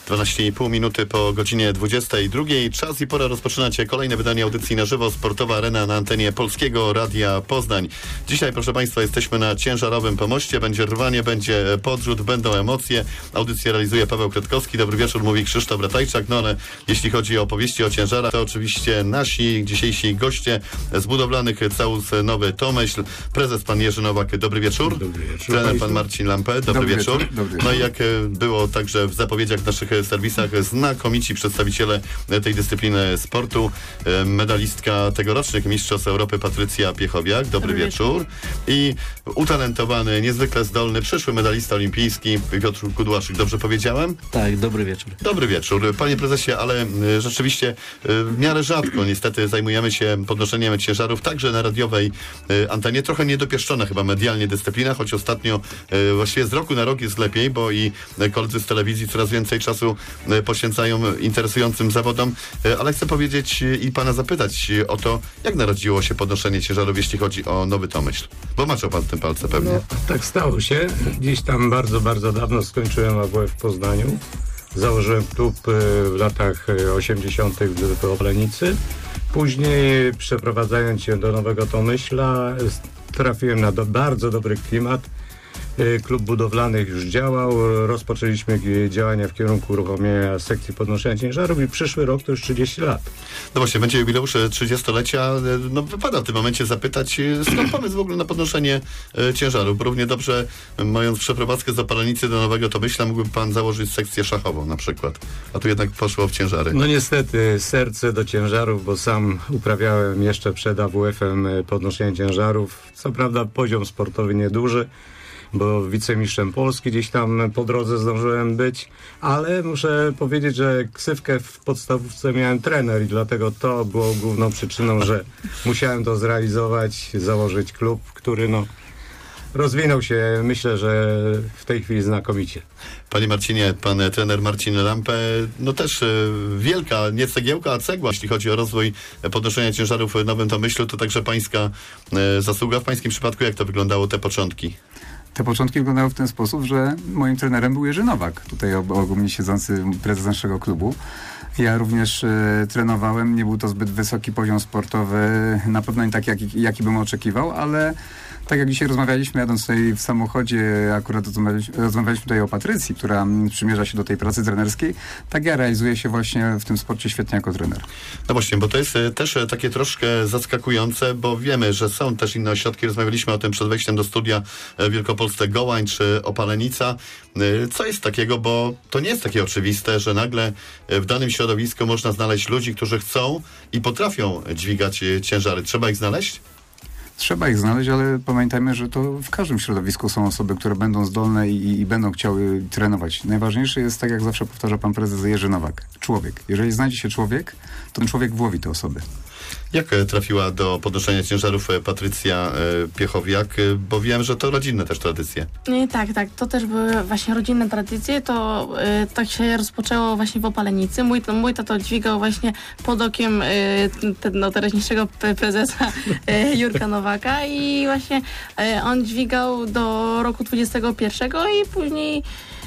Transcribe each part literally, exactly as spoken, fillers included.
dwanaście i pół minuty po godzinie dwudziestej drugiej. Czas i pora rozpoczynać kolejne wydanie audycji na żywo Sportowa Arena na antenie Polskiego Radia Poznań. Dzisiaj, proszę Państwa, jesteśmy na ciężarowym pomoście. Będzie rwanie, będzie podrzut, będą emocje. Audycję realizuje Paweł Kretkowski. Dobry wieczór, mówi Krzysztof Ratajczak. No ale jeśli chodzi o opowieści o ciężarach, to oczywiście nasi dzisiejsi goście z budowlanych Całus Nowy Tomyśl. Prezes pan Jerzy Nowak. Dobry wieczór. Dobry wieczór. Trener pan Marcin Lampę. Dobry, Dobry wieczór. wieczór. Dobry no i jak było także w zapowiedziach w naszych serwisach, znakomici przedstawiciele tej dyscypliny sportu. Medalistka tegorocznych Mistrzostw Europy Patrycja Piechowiak. Dobry, Dobry wieczór. wieczór. I utalentowany, niezwykle zdolny, przyszły medalista olimpijski Piotr Kudłaszyk. Dobrze powiedziałem? Tak, dobry wieczór. Dobry wieczór. Panie prezesie, ale y, rzeczywiście y, w miarę rzadko niestety zajmujemy się podnoszeniem ciężarów, także na radiowej y, antenie. Trochę niedopieszczona chyba medialnie dyscyplina, choć ostatnio y, właściwie z roku na rok jest lepiej, bo i y, koledzy z telewizji coraz więcej czasu y, poświęcają interesującym zawodom. Y, ale chcę powiedzieć y, i pana zapytać y, o to, jak narodziło się podnoszenie ciężarów, jeśli chodzi o Nowy Tomyśl. Bo maczał pan w tym palce pewnie. No, tak stało się. Gdzieś tam bardzo, bardzo dawno skończyłem A W F w Poznaniu. Założyłem klub w latach osiemdziesiątych w Oplenicy. Później, przeprowadzając się do Nowego Tomyśla, trafiłem na do, bardzo dobry klimat. Klub budowlanych już działał. Rozpoczęliśmy działania w kierunku uruchomienia sekcji podnoszenia ciężarów i przyszły rok to już trzydzieści lat. No właśnie, będzie jubileusz trzydziestolecia. No wypada w tym momencie zapytać, skąd pomysł w ogóle na podnoszenie e, ciężarów? Równie dobrze, mając przeprowadzkę z Opalenicy do Nowego Tomyśla, mógłby pan założyć sekcję szachową na przykład. A tu jednak poszło w ciężary. No niestety, serce do ciężarów, bo sam uprawiałem jeszcze przed A W F-em podnoszenie ciężarów. Co prawda poziom sportowy nieduży, bo wicemistrzem Polski gdzieś tam po drodze zdążyłem być, ale muszę powiedzieć, że ksywkę w podstawówce miałem trener i dlatego to było główną przyczyną, że musiałem to zrealizować, założyć klub, który no rozwinął się, myślę, że w tej chwili znakomicie. Panie Marcinie, pan trener Marcin Lampę, no też y, wielka, nie cegiełka, a cegła, jeśli chodzi o rozwój podnoszenia ciężarów w Nowym Tomyślu, to także pańska y, zasługa. W pańskim przypadku jak to wyglądało, te początki? Te początki wyglądały w ten sposób, że moim trenerem był Jerzy Nowak, tutaj obok mnie siedzący prezes naszego klubu. Ja również e, trenowałem, nie był to zbyt wysoki poziom sportowy, na pewno nie taki, jaki, jaki bym oczekiwał, ale tak jak dzisiaj rozmawialiśmy, jadąc tutaj w samochodzie, akurat rozmawialiśmy, rozmawialiśmy tutaj o Patrycji, która przymierza się do tej pracy trenerskiej, tak ja realizuję się właśnie w tym sporcie świetnie jako trener. No właśnie, bo to jest też takie troszkę zaskakujące, bo wiemy, że są też inne ośrodki, rozmawialiśmy o tym przed wejściem do studia w Wielkopolsce Gołań czy Opalenica. Co jest takiego, bo to nie jest takie oczywiste, że nagle w danym środowisku można znaleźć ludzi, którzy chcą i potrafią dźwigać ciężary. Trzeba ich znaleźć? Trzeba ich znaleźć, ale pamiętajmy, że to w każdym środowisku są osoby, które będą zdolne i, i będą chciały trenować. Najważniejsze jest, tak jak zawsze powtarza pan prezes Jerzy Nowak, człowiek. Jeżeli znajdzie się człowiek, to ten człowiek włowi te osoby. Jak trafiła do podnoszenia ciężarów Patrycja Piechowiak? Bo wiem, że to rodzinne też tradycje. Tak, tak. To też były właśnie rodzinne tradycje. To y, tak się rozpoczęło właśnie w Opalenicy. Mój, mój tato dźwigał właśnie pod okiem y, te, no, teraźniejszego prezesa y, Jurka Nowaka i właśnie y, on dźwigał do roku dwudziestego pierwszego i później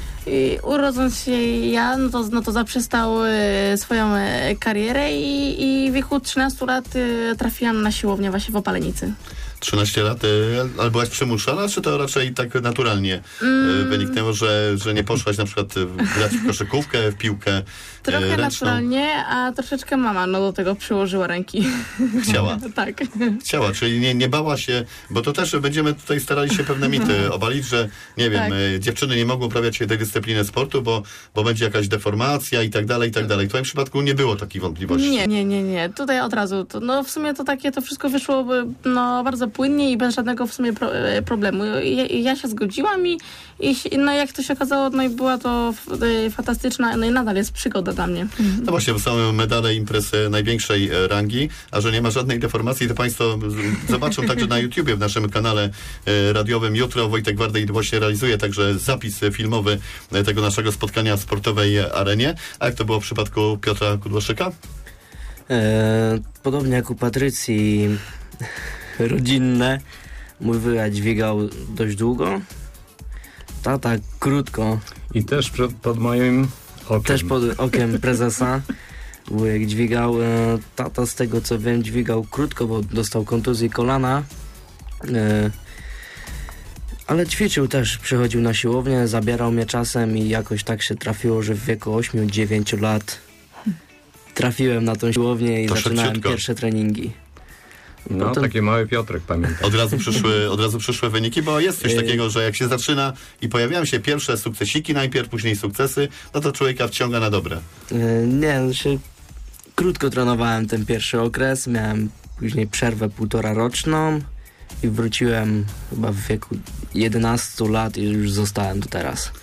I urodząc się ja, no to, no to zaprzestał y, swoją y, karierę i, i w wieku trzynastu lat y, trafiłam na siłownię właśnie w Opalenicy. trzynaście lat, y, ale byłaś przymuszana, czy to raczej tak naturalnie mm. y, wyniknęło, że, że nie poszłaś na przykład grać w koszykówkę, w piłkę Trochę ręczną? naturalnie, a troszeczkę mama no do tego przyłożyła ręki. Chciała? Tak. Chciała, czyli nie, nie bała się, bo to też będziemy tutaj starali się pewne mity obalić, że nie wiem, tak. y, dziewczyny nie mogą uprawiać tej dyscypliny sportu, bo, bo będzie jakaś deformacja i tak dalej, i tak dalej. W twoim przypadku nie było takiej wątpliwości. Nie, nie, nie, nie. Tutaj od razu, to, no w sumie to takie, to wszystko wyszło no bardzo płynnie i bez żadnego w sumie pro, problemu. Ja, ja się zgodziłam i, i no jak to się okazało, no i była to fantastyczna, no i nadal jest przygoda dla mnie. No właśnie, bo są medale imprez największej rangi, a że nie ma żadnej deformacji, to państwo zobaczą także na YouTubie, w naszym kanale radiowym. Jutro Wojtek Wardej właśnie realizuje także zapis filmowy tego naszego spotkania w sportowej arenie. A jak to było w przypadku Piotra Kudłaszyka? E, podobnie jak u Patrycji, rodzinne. Mój wyjazd dźwigał dość długo, tata krótko. I też przed, pod moim Okiem. Też pod okiem prezesa. Wujek dźwigał, e, tata z tego co wiem dźwigał krótko, bo dostał kontuzję kolana. E, ale ćwiczył też, przychodził na siłownię, zabierał mnie czasem i jakoś tak się trafiło, że w wieku ośmiu dziewięciu lat trafiłem na tą siłownię i To zaczynałem szybciutko. pierwsze treningi. No, Potem- taki mały Piotrek, pamiętam. Od razu przyszły, od razu przyszły wyniki, bo jest coś Yy. takiego, że jak się zaczyna i pojawiają się pierwsze sukcesiki najpierw, później sukcesy, no to człowieka wciąga na dobre. E, nie, no się krótko trenowałem ten pierwszy okres, miałem później przerwę półtora roczną i wróciłem chyba w wieku jedenastu lat i już zostałem do teraz.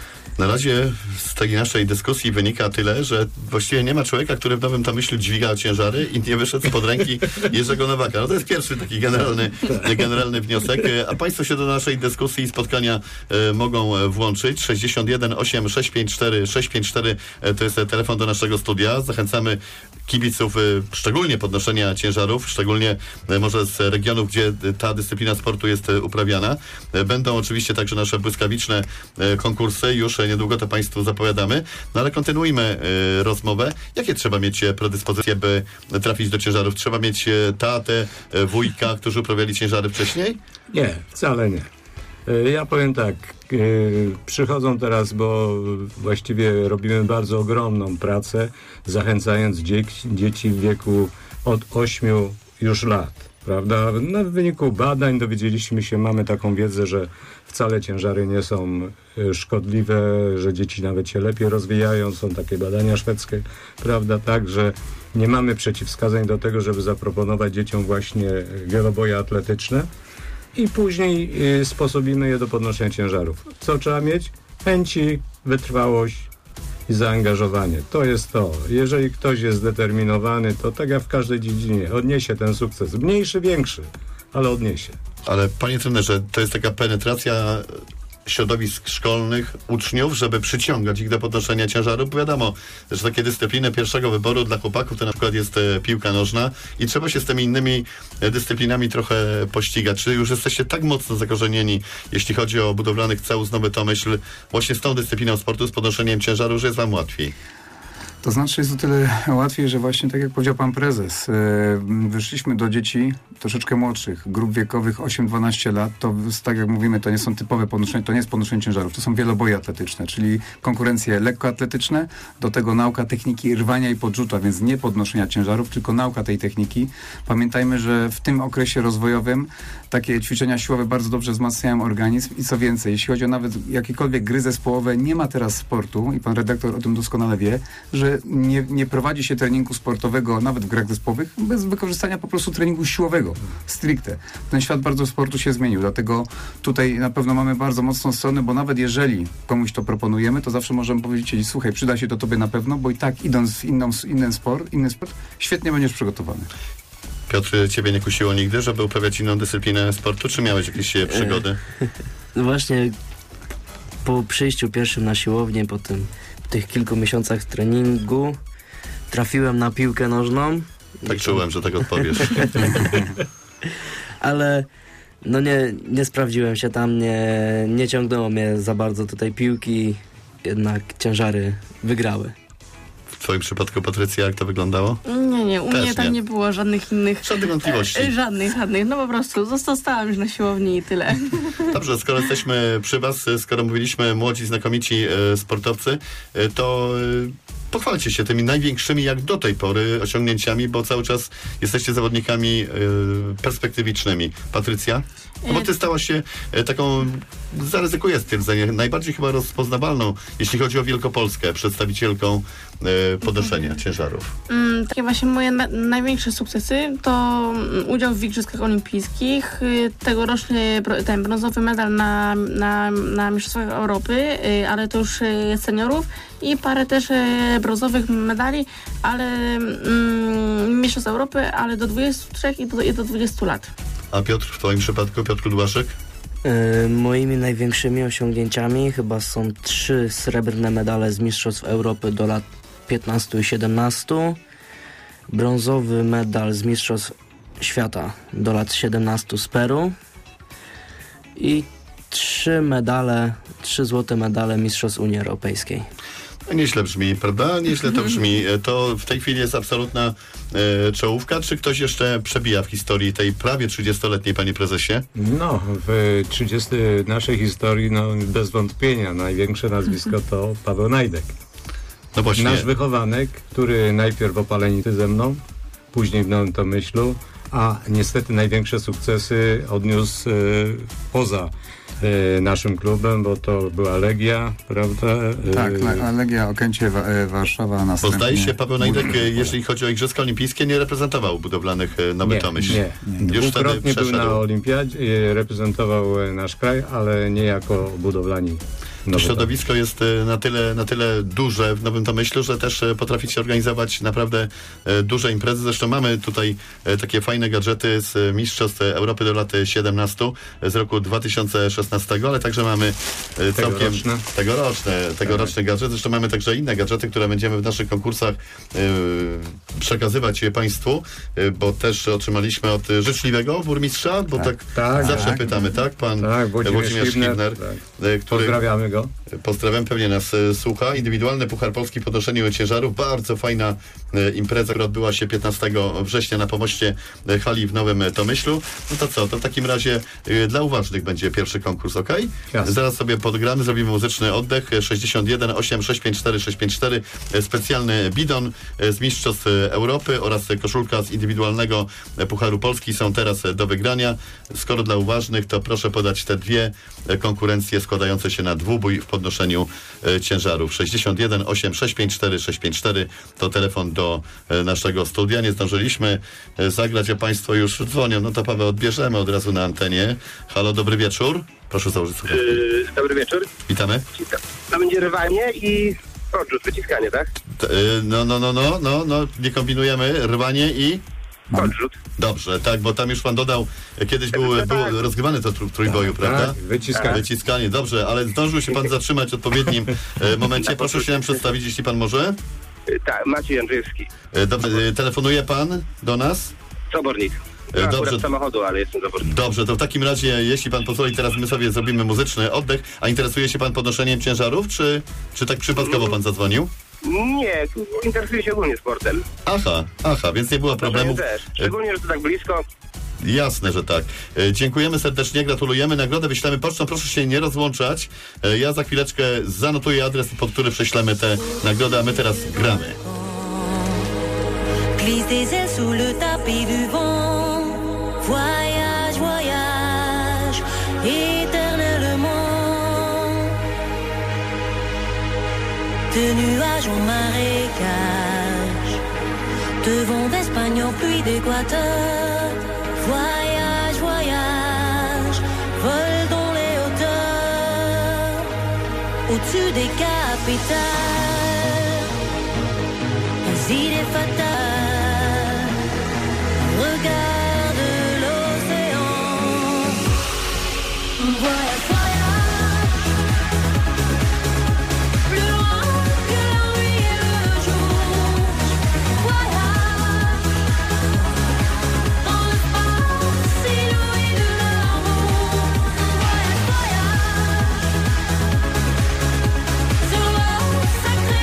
Na razie z tej naszej dyskusji wynika tyle, że właściwie nie ma człowieka, który w Nowym Tomyślu dźwigał ciężary i nie wyszedł spod ręki Jerzego Nowaka. No to jest pierwszy taki generalny, generalny wniosek. A Państwo się do naszej dyskusji i spotkania e, mogą włączyć. sześćdziesiąt jeden osiem sześć pięć cztery sześć pięć cztery e, to jest telefon do naszego studia. Zachęcamy kibiców, e, szczególnie podnoszenia ciężarów, szczególnie e, może z regionów, gdzie ta dyscyplina sportu jest e, uprawiana. E, będą oczywiście także nasze błyskawiczne e, konkursy. Już e, niedługo to Państwu zapowiadamy. No ale kontynuujmy y, rozmowę. Jakie trzeba mieć predyspozycje, by trafić do ciężarów? Trzeba mieć y, tatę, y, wujka, którzy uprawiali ciężary wcześniej? Nie, wcale nie. E, Ja powiem tak, e, przychodzą teraz, bo właściwie robimy bardzo ogromną pracę, zachęcając dzieci, dzieci w wieku od ośmiu już lat, prawda? No, w wyniku badań dowiedzieliśmy się, mamy taką wiedzę, że wcale ciężary nie są e, szkodliwe, że dzieci nawet się lepiej rozwijają, są takie badania szwedzkie, prawda? Tak, że nie mamy przeciwwskazań do tego, żeby zaproponować dzieciom właśnie wieloboje atletyczne. I później y, sposobimy je do podnoszenia ciężarów. Co trzeba mieć? Chęci, wytrwałość i zaangażowanie. To jest to. Jeżeli ktoś jest zdeterminowany, to tak jak w każdej dziedzinie, odniesie ten sukces. Mniejszy, większy, ale odniesie. Ale panie trenerze, to jest taka penetracja środowisk szkolnych, uczniów, żeby przyciągać ich do podnoszenia ciężarów. Bo wiadomo, że takie dyscypliny pierwszego wyboru dla chłopaków to na przykład jest e, piłka nożna i trzeba się z tymi innymi e, dyscyplinami trochę pościgać. Czy już jesteście tak mocno zakorzenieni, jeśli chodzi o budowlanych Ceus Nowy Tomyśl, właśnie z tą dyscypliną sportu, z podnoszeniem ciężaru, że jest wam łatwiej? To znaczy jest o tyle łatwiej, że właśnie tak jak powiedział pan prezes, yy, wyszliśmy do dzieci troszeczkę młodszych, grup wiekowych osiem dwanaście lat, to tak jak mówimy, to nie są typowe podnoszenie, to nie jest podnoszenie ciężarów, to są wieloboje atletyczne, czyli konkurencje lekkoatletyczne, do tego nauka techniki rwania i podrzuta, więc nie podnoszenia ciężarów, tylko nauka tej techniki. Pamiętajmy, że w tym okresie rozwojowym takie ćwiczenia siłowe bardzo dobrze wzmacniają organizm i co więcej, jeśli chodzi o nawet jakiekolwiek gry zespołowe, nie ma teraz sportu i pan redaktor o tym doskonale wie, że nie, nie prowadzi się treningu sportowego nawet w grach zespołowych bez wykorzystania po prostu treningu siłowego, stricte. Ten świat bardzo sportu się zmienił, dlatego tutaj na pewno mamy bardzo mocną stronę, bo nawet jeżeli komuś to proponujemy, to zawsze możemy powiedzieć, słuchaj, przyda się to tobie na pewno, bo i tak idąc w inną, inny sport, inny sport, świetnie będziesz przygotowany. Piotr, ciebie nie kusiło nigdy, żeby uprawiać inną dyscyplinę sportu, czy miałeś jakieś e, przygody? No właśnie po przyjściu pierwszym na siłownię, po tym po tych kilku miesiącach treningu trafiłem na piłkę nożną. Tak czułem, że tak odpowiesz. Ale no nie, nie sprawdziłem się tam, nie, nie ciągnęło mnie za bardzo do tej piłki, jednak ciężary wygrały. W twoim przypadku, Patrycja, jak to wyglądało? Nie, nie, u Też mnie tam nie. nie było żadnych innych... Żadnych wątpliwości. E, Żadnych, żadnych. No po prostu zostałam już na siłowni i tyle. Dobrze, skoro jesteśmy przy was, skoro mówiliśmy młodzi, znakomici e, sportowcy, e, to e, pochwalcie się tymi największymi jak do tej pory osiągnięciami, bo cały czas jesteście zawodnikami e, perspektywicznymi. Patrycja? No bo ty stałaś się e, taką, zaryzykuję stwierdzenie, najbardziej chyba rozpoznawalną, jeśli chodzi o Wielkopolskę, przedstawicielką e, podnoszenia ciężarów. Mm, takie właśnie moje na, największe sukcesy to mm, udział w Igrzyskach Olimpijskich, y, tegoroczny bro, ten brązowy medal na, na, na Mistrzostwach Europy, y, ale to już y, seniorów i parę też y, brązowych medali, ale mm, Mistrzostw Europy, ale do dwudziestu trzech i do, i do dwudziestu lat. A Piotr, w twoim przypadku, Piotr Kudłaszek? Yy, moimi największymi osiągnięciami chyba są trzy srebrne medale z Mistrzostw Europy do lat piętnastu i siedemnastu, brązowy medal z Mistrzostw Świata do lat siedemnastu z Peru i trzy medale, trzy złote medale Mistrzostw Unii Europejskiej. Nieźle brzmi, prawda? Nieźle to brzmi. To w tej chwili jest absolutna e, czołówka. Czy ktoś jeszcze przebija w historii tej prawie trzydziestoletniej, panie prezesie? No, w trzydziestej naszej historii, no bez wątpienia, największe nazwisko to Paweł Najdek. No właśnie. Nasz wychowanek, który najpierw w Opalenicy ze mną, później w Nowym Tomyślu, a niestety największe sukcesy odniósł e, poza e, naszym klubem, bo to była Legia, prawda? E, Tak, Le- Legia Okęcie Wa- e, Warszawa Bo następnie. zdaje się, Paweł Najdek, e, jeżeli chodzi o Igrzyska Olimpijskie, nie reprezentował budowlanych e, Nowy nie, Tomyśl. nie, Już wtedy Dwukrotnie był przeszedł. na Olimpiadzie, e, reprezentował e, nasz kraj, ale nie jako budowlani. To Nowy środowisko jest e, na tyle, na tyle duże w Nowym Tomyślu, że też e, potraficie organizować naprawdę e, duże imprezy. Zresztą mamy tutaj e, takie fajne gadżety z e, Mistrzostw Europy do lat siedemnastu z roku dwa tysiące szesnastego, ale także mamy e, całkiem Tegoroczne. tegoroczne, tegoroczne gadżety. Zresztą mamy także inne gadżety, które będziemy w naszych konkursach e, przekazywać je Państwu, e, bo też otrzymaliśmy od e, życzliwego burmistrza, bo tak, tak, zawsze tak. pytamy, tak? Pan Tak, Włodzimierz Włodzimierz Schibner, Schibner, tak. e, który Pozdrawiamy go. Pozdrawiam, pewnie nas e, słucha. Indywidualny Puchar Polski w podnoszeniu ciężarów. Bardzo fajna e, impreza, która odbyła się piętnastego września na pomoście e, hali w Nowym Tomyślu. No to co, to w takim razie e, dla uważnych będzie pierwszy konkurs, ok? Jasne. Zaraz sobie podgramy, zrobimy muzyczny oddech. sześćdziesiąt jeden osiem sześć pięć cztery sześć pięć cztery. E, specjalny bidon e, z Mistrzostw Europy oraz e, koszulka z indywidualnego e, Pucharu Polski są teraz e, do wygrania. Skoro dla uważnych, to proszę podać te dwie e, konkurencje składające się na dwubój w podnoszeniu e, ciężarów. sześćdziesiąt jeden osiem sześć pięć cztery sześć pięć cztery to telefon do e, naszego studia. Nie zdążyliśmy e, zagrać, a Państwo już dzwonią. No to Paweł, odbierzemy od razu na antenie. Halo, dobry wieczór. Proszę założyć słuchawki. Yy, dobry wieczór. Witamy. To będzie rwanie i odrzut, wyciskanie, tak? T, e, no, no, no, no, no, no, nie kombinujemy. Rwanie i... Odrzut. Dobrze, tak, bo tam już pan dodał, e, kiedyś był, był rozgrywany to tr- trójboju, prawda? Tak, wyciskanie. Wyciskanie, dobrze, ale zdążył się pan zatrzymać w odpowiednim e, momencie. Proszę się nam przedstawić, jeśli pan może. Yy, tak, Maciej Andrzejewski. E, dobrze, e, telefonuje pan do nas? Zabornik. E, No, dobrze. akurat samochodu, ale jestem zabornik. Dobrze, to w takim razie, jeśli pan pozwoli, teraz my sobie zrobimy muzyczny oddech. A interesuje się pan podnoszeniem ciężarów, czy, czy tak przypadkowo pan zadzwonił? Nie, interesuję się ogólnie sportem. Aha, aha, więc nie było problemów. Też. Szczególnie, że to tak blisko. Jasne, że tak. E, dziękujemy serdecznie, gratulujemy. Nagrodę wyślemy pocztą, proszę się nie rozłączać. E, ja za chwileczkę zanotuję adres, pod który prześlemy tę nagrodę, a my teraz gramy. Glisse des ailes sous le tapis du vent. Voyage, voyage, éternellement. De nuages en marécage, de vent d'Espagne en pluie d'Équateur. Voyage, voyage, vole dans les hauteurs, au-dessus des capitales. Les idées fatales, regarde l'océan. Voyage, voyage, plus loin que la nuit et le jour. Voyage, dans l'espace inouï de l'amour. Voyage, voyage, sur l'eau sacrée.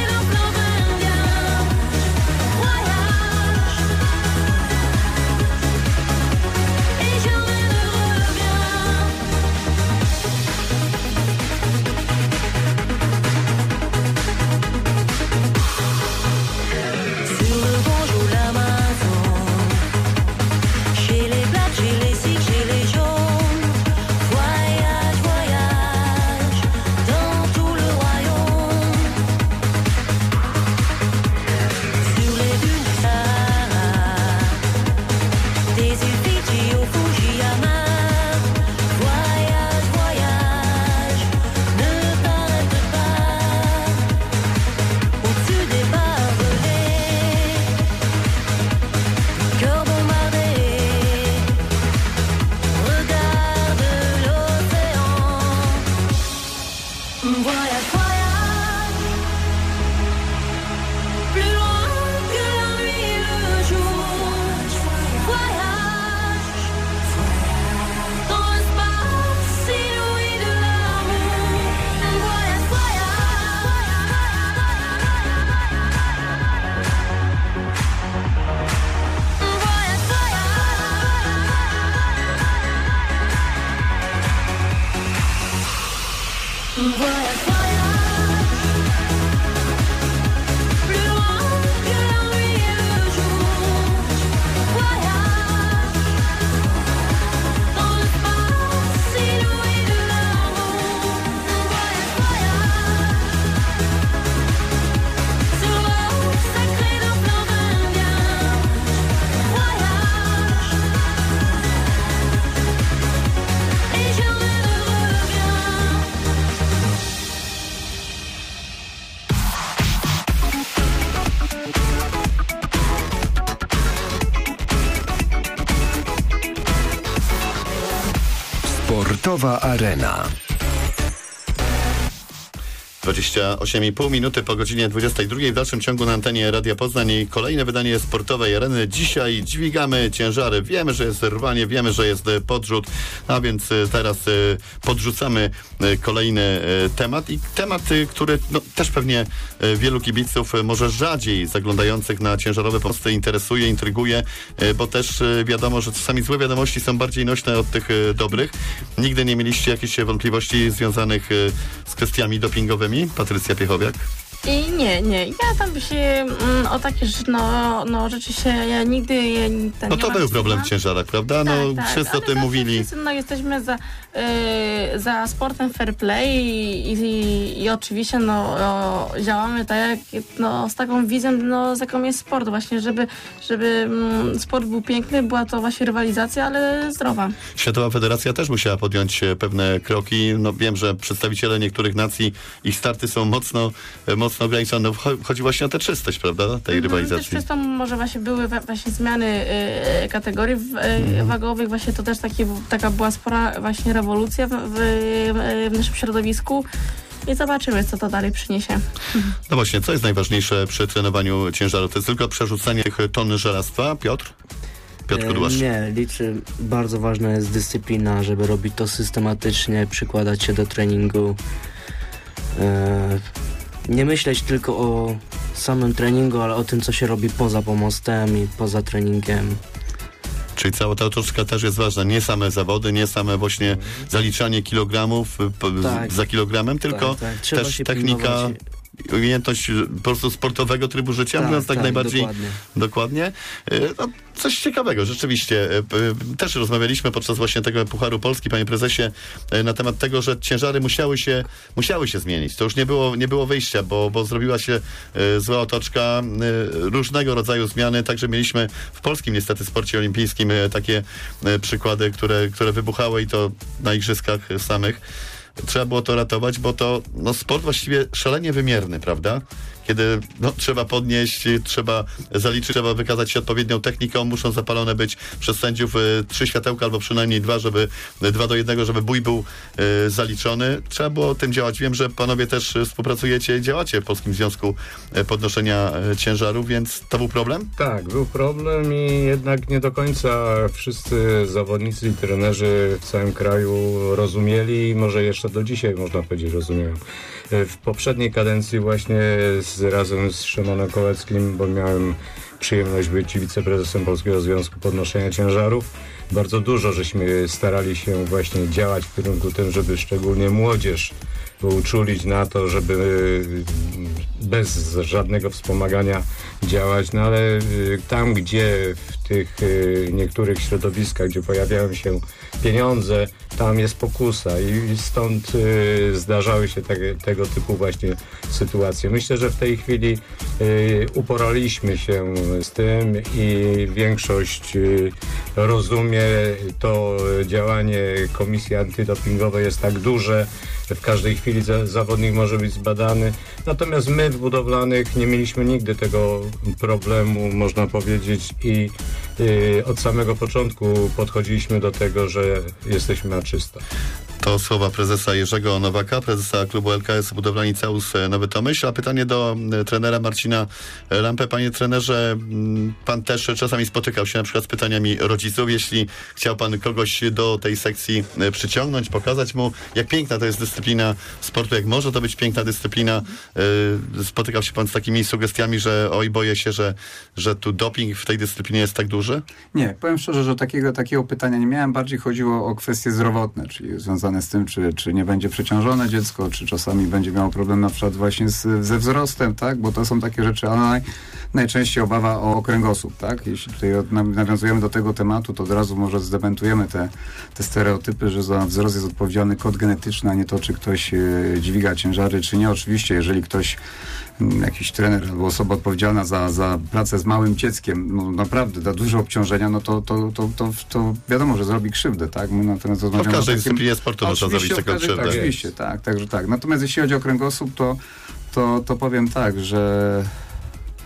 Sportowa Arena. dwadzieścia osiem i pół minuty po godzinie dwudziestej drugiej. W dalszym ciągu na antenie Radia Poznań i kolejne wydanie sportowej areny. Dzisiaj dźwigamy ciężary. Wiemy, że jest rwanie, wiemy, że jest podrzut, a więc teraz podrzucamy kolejny temat i temat, który no, też pewnie wielu kibiców, może rzadziej zaglądających na ciężarowe pomosty interesuje, intryguje, bo też wiadomo, że czasami złe wiadomości są bardziej nośne od tych dobrych. Nigdy nie mieliście jakichś wątpliwości związanych z kwestiami dopingowymi? Patrycja Piechowiak? I nie, nie. Ja tam się mm, o takie rzeczy, no, no rzeczy się, ja nigdy je, ten, No nie to był martwiłam. problem w ciężarach, prawda? No Tak, tak, wszyscy o ale tym zawsze mówili. Wszyscy, no jesteśmy za, y, za sportem fair play i, i, i oczywiście no, o, działamy tak jak, no, z taką wizją, no, z jaką jest sport właśnie, żeby, żeby mm, sport był piękny, była to właśnie rywalizacja, ale zdrowa. Światowa Federacja też musiała podjąć e, pewne kroki. No wiem, że przedstawiciele niektórych nacji, ich starty są mocno, e, mocno ograniczone. No, cho- chodzi właśnie o tę czystość, prawda? Tej Mhm, rywalizacji. Też przez to może właśnie były we, właśnie zmiany y, kategorii w, y, Mhm. wagowych, właśnie to też taki, taka była spora właśnie rewolucja w, w, w naszym środowisku i zobaczymy, co to dalej przyniesie. No właśnie, co jest najważniejsze przy trenowaniu ciężaru? To jest tylko przerzucanie tych ton żelastwa? Piotr? Piotr E, Kudłasz. Nie, liczę, bardzo ważna jest dyscyplina, żeby robić to systematycznie, przykładać się do treningu. E, nie myśleć tylko o samym treningu, ale o tym, co się robi poza pomostem i poza treningiem. Czyli cała ta otoczka też jest ważna. Nie same zawody, nie same właśnie zaliczanie kilogramów y, po, Tak. za kilogramem, tylko Tak, tak. Trzeba też się technika, pilnować. umiejętność y, po prostu sportowego trybu życia, Tak, mówiąc tak, tak, najbardziej dokładnie. dokładnie. Y, No, coś ciekawego, rzeczywiście. Y, y, Też rozmawialiśmy podczas właśnie tego Pucharu Polski, panie prezesie, y, na temat tego, że ciężary musiały się, musiały się zmienić. To już nie było, nie było wyjścia, bo, bo zrobiła się y, zła otoczka, y, różnego rodzaju zmiany, także mieliśmy w polskim niestety sporcie olimpijskim y, takie y, przykłady, które, które wybuchały i to na igrzyskach samych. Trzeba było to ratować, bo to no, sport właściwie szalenie wymierny, prawda? Kiedy no, trzeba podnieść, trzeba zaliczyć, trzeba wykazać się odpowiednią techniką, muszą zapalone być przez sędziów y, trzy światełka albo przynajmniej dwa, żeby y, dwa do jednego, żeby bój był y, zaliczony. Trzeba było o tym działać. Wiem, że panowie też y, współpracujecie, działacie w Polskim Związku y, Podnoszenia y, Ciężarów, więc to był problem? Tak, był problem i jednak nie do końca wszyscy zawodnicy i trenerzy w całym kraju rozumieli i może jeszcze do dzisiaj można powiedzieć rozumieją. W poprzedniej kadencji właśnie z, razem z Szymonem Kołeckim, bo miałem przyjemność być wiceprezesem Polskiego Związku Podnoszenia Ciężarów, bardzo dużo żeśmy starali się właśnie działać w kierunku tym, żeby szczególnie młodzież uczulić na to, żeby bez żadnego wspomagania działać, no ale tam, gdzie w tych niektórych środowiskach, gdzie pojawiają się pieniądze, tam jest pokusa i stąd zdarzały się te, tego typu właśnie sytuacje. Myślę, że w tej chwili uporaliśmy się z tym i większość rozumie to działanie Komisji Antydopingowej jest tak duże, w każdej chwili za, zawodnik może być zbadany. Natomiast my w budowlanych nie mieliśmy nigdy tego problemu, można powiedzieć, i y, od samego początku podchodziliśmy do tego, że jesteśmy na czysto. To słowa prezesa Jerzego Nowaka, prezesa klubu L K S Budowlani Caus Nowy Tomyśl. A pytanie do e, trenera Marcina Lampę. Panie trenerze, m, pan też czasami spotykał się na przykład z pytaniami rodziców. Jeśli chciał pan kogoś do tej sekcji e, przyciągnąć, pokazać mu, jak piękna to jest dyscyplina sportu, jak może to być piękna dyscyplina. E, spotykał się pan z takimi sugestiami, że oj, boję się, że, że tu doping w tej dyscyplinie jest tak duży? Nie, powiem szczerze, że takiego, takiego pytania nie miałem. Bardziej chodziło o kwestie zdrowotne, czyli związane z tym, czy, czy nie będzie przeciążone dziecko, czy czasami będzie miało problem na przykład właśnie z, ze wzrostem, tak? Bo to są takie rzeczy, ale naj, najczęściej obawa o kręgosłup, tak? Jeśli tutaj od, nawiązujemy do tego tematu, to od razu może zdementujemy te, te stereotypy, że za wzrost jest odpowiedzialny kod genetyczny, a nie to, czy ktoś e, dźwiga ciężary, czy nie. Oczywiście, jeżeli ktoś jakiś trener albo osoba odpowiedzialna za, za pracę z małym dzieckiem, no naprawdę da dużo obciążenia, no to, to, to, to, to wiadomo, że zrobi krzywdę, tak? My natomiast No w rozmawiamy każdej o takim... dyscyplinie sportu można zrobić Oczywiście, taką w każdej- krzywdę. Oczywiście, tak, także tak. Natomiast jeśli chodzi o kręgosłup, to, to, to powiem tak, że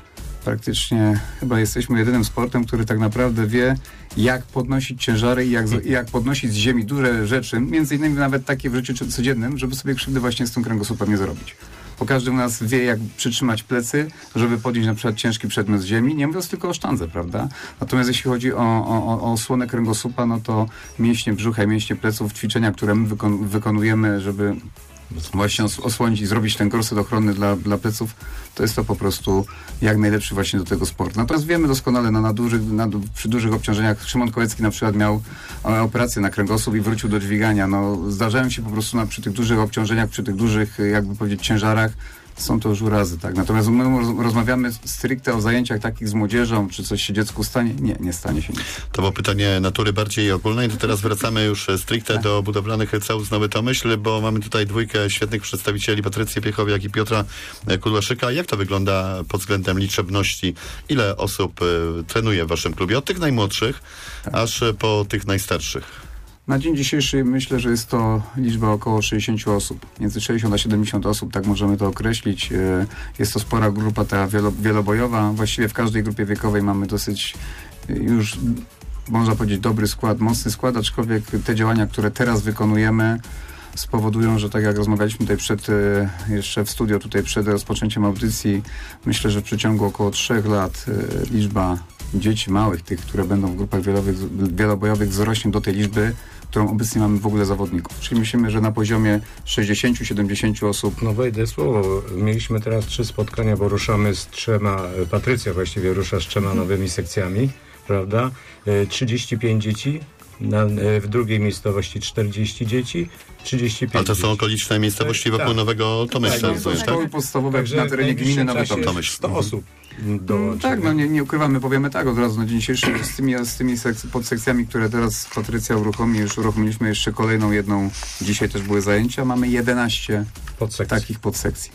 praktycznie chyba jesteśmy jedynym sportem, który tak naprawdę wie, jak podnosić ciężary i jak, z- jak podnosić z ziemi duże rzeczy, między innymi nawet takie w życiu codziennym, żeby sobie krzywdy właśnie z tym kręgosłupem nie zrobić. Bo każdy u nas wie, jak przytrzymać plecy, żeby podnieść na przykład ciężki przedmiot z ziemi, nie mówiąc tylko o sztandze, prawda? Natomiast jeśli chodzi o, o, o- o osłonę kręgosłupa, no to mięśnie brzucha i mięśnie pleców, ćwiczenia, które my wykon- wykonujemy, żeby właśnie os- osłonić i zrobić ten korset ochronny dla, dla pleców, to jest to po prostu jak najlepszy właśnie do tego sport. Natomiast wiemy doskonale na, na, dużych, na du- przy dużych obciążeniach, Szymon Kołecki na przykład miał e, operację na kręgosłup i wrócił do dźwigania. No, zdarzają się po prostu na, przy tych dużych obciążeniach, przy tych dużych, e, jakby powiedzieć, ciężarach, są to już urazy, tak. Natomiast my roz- rozmawiamy stricte o zajęciach takich z młodzieżą, czy coś się dziecku stanie? Nie, nie stanie się nic. To było pytanie natury bardziej ogólnej. To teraz wracamy już e, stricte do budowlanych całów Nowy Tomyśl, bo mamy tutaj dwójkę świetnych przedstawicieli, Patrycję Piechowiak i Piotra e, Kudłaszyka. Jak to wygląda pod względem liczebności? Ile osób e, trenuje w waszym klubie? Od tych najmłodszych, aż e, po tych najstarszych. Na dzień dzisiejszy myślę, że jest to liczba około sześćdziesiąt osób. Między sześćdziesiąt a siedemdziesiąt osób, tak możemy to określić. E, Jest to spora grupa ta wielo, wielobojowa. Właściwie w każdej grupie wiekowej mamy dosyć e, już, można powiedzieć, dobry skład, mocny skład, aczkolwiek te działania, które teraz wykonujemy, spowodują, że tak jak rozmawialiśmy tutaj przed, e, jeszcze w studio, tutaj przed rozpoczęciem audycji, myślę, że w przeciągu około trzech lat e, liczba dzieci małych, tych, które będą w grupach wielowych, wielobojowych, wzrośnie do tej liczby, którą obecnie mamy w ogóle zawodników. Czyli myślimy, że na poziomie sześćdziesiąt do siedemdziesięciu osób. No wejdę słowo. Mieliśmy teraz trzy spotkania, bo ruszamy z trzema, e, Patrycja właściwie rusza z trzema nowymi sekcjami, prawda? E, trzydzieści pięć dzieci, na, e, w drugiej miejscowości czterdzieści dzieci, trzydzieści pięć Ale to są dzieci. okoliczne miejscowości Tak. wokół Nowego Tomyśla, Tak, rozumiem, To tak? szkoły podstawowe Także na terenie w najbliższym gminy Nowy czasie Tomyśl. Tomyśl. sto osób Mm, dołączy. Tak, no nie, nie ukrywamy, powiemy tak od razu na dzień dzisiejszy, z tymi, z tymi sek- podsekcjami, które teraz Patrycja uruchomi, już uruchomiliśmy jeszcze kolejną jedną, dzisiaj też były zajęcia, mamy jedenaście Podsekcji. takich podsekcji.